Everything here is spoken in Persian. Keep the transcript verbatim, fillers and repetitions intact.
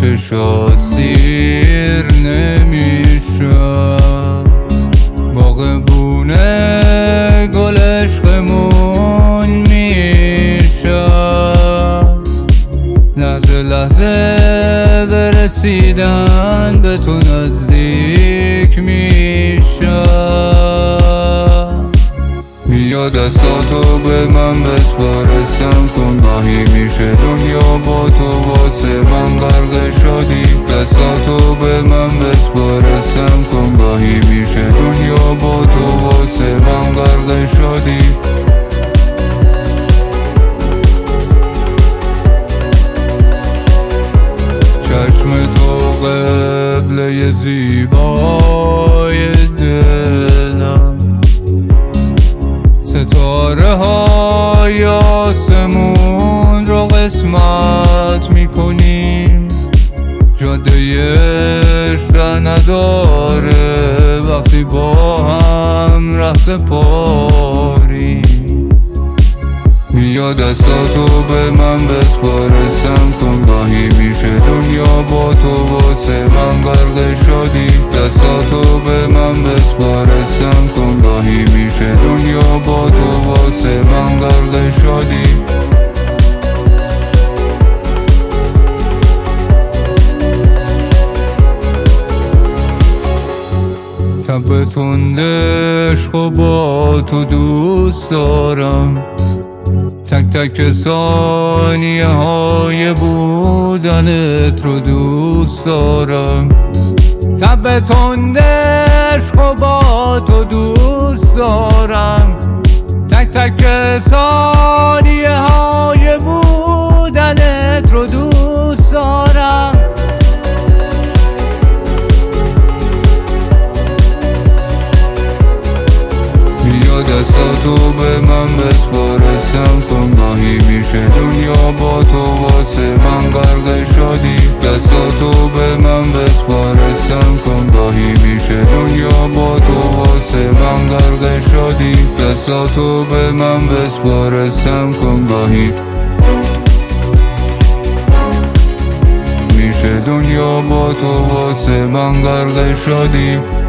چشات سیر نمیشه. باغبونه گل عشقمون میشه. لحظه لحظه برسیدن به تو نزدیک میشه. بیا دستاتو به من بسپارسم کن، گاهی میشه دنیا با تو واسه من غرق شدی. دستاتو به من بسپارسم کن، گاهی میشه دنیا با تو واسه من غرق شدی. چشم تو قبله زیبای دلم، ستاره های آسمون رو قسمت میکنیم. جاده عشق نداره وقتی با هم رفته پاریم. بیا دستاتو به من بسپارسم کن، گاهی میشه دنیا با تو واسه من غرق شدی. دستاتو به من بسپارسم کن، گاهی میشه دنیا با تو واسه من غرق شدی. تب تند عشق و با تو دوست دارم، تک تک ثانیه های بودنت رو دوست دارم. تب تند عشق و با تو دوست دارم، تک تک ثانیه های بودنت رو دوست دارم. دستاتو به من بسپارسم کن، گاهی میشه دنیا با تو واسه من غرق شدی. دستاتو به من بسپارسم کن، گاهی میشه دنیا با تو واسه من غرق شدی. دستاتو به من بسپارسم کن، گاهی میشه دنیا با تو واسه من غرق شدی.